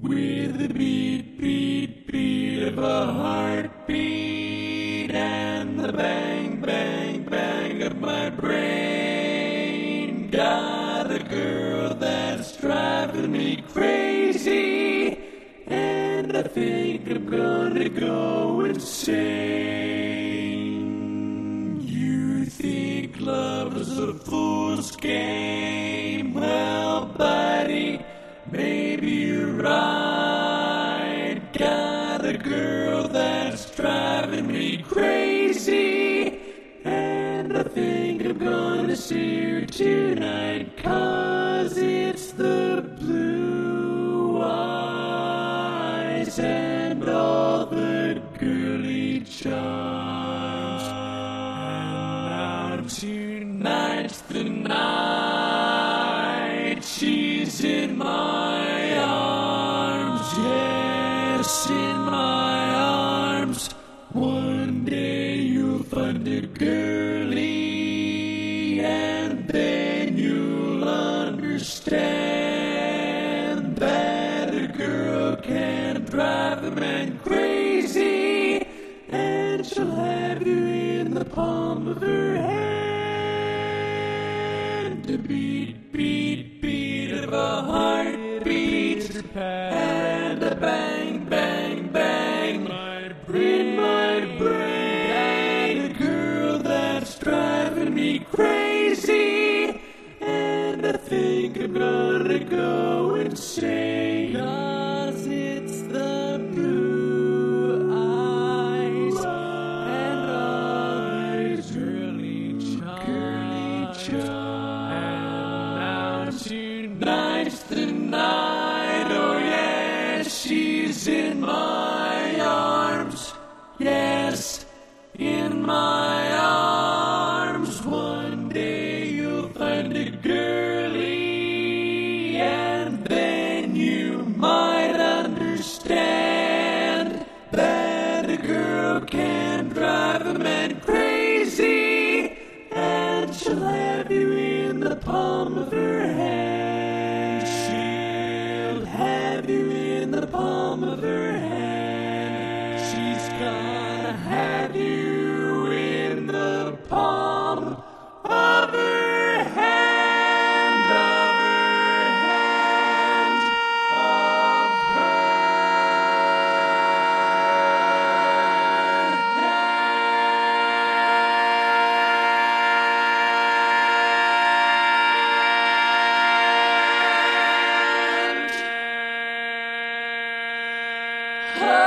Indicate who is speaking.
Speaker 1: with the beat, beat, beat of a heartbeat and the bang, bang, bang of my brain. Got a girl that's driving me crazy, and I think I'm gonna go insane. You think love is a fool's game? Well, buddy, maybe you're right. Got a girl that's driving me crazy, and I think I'm gonna see her tonight, 'cause it's the blue eyes and all the girly charms. And now tonight's the night she's in my arms, yes, in my arms. One day you'll find a girlie, and then you'll understand that a girl can drive a man crazy, and she'll have you in the palm of her hand. A beat, beat, beat of a heartbeat, and a bang, bang, bang in my brain. A girl that's driving me crazy, and I think I'm gonna go insane, 'cause it's the blue eyes and all these girly charms. And tonight's the night, oh yeah, she's in my arms, yes, in my arms. One day you'll find a girlie, and then you might understand that a girl can drive a man crazy, and she'll have you in the palm of her hand. She'll have you in the palm of her hand. She's gonna have you in the palm of her hand, of her hand, of her hand.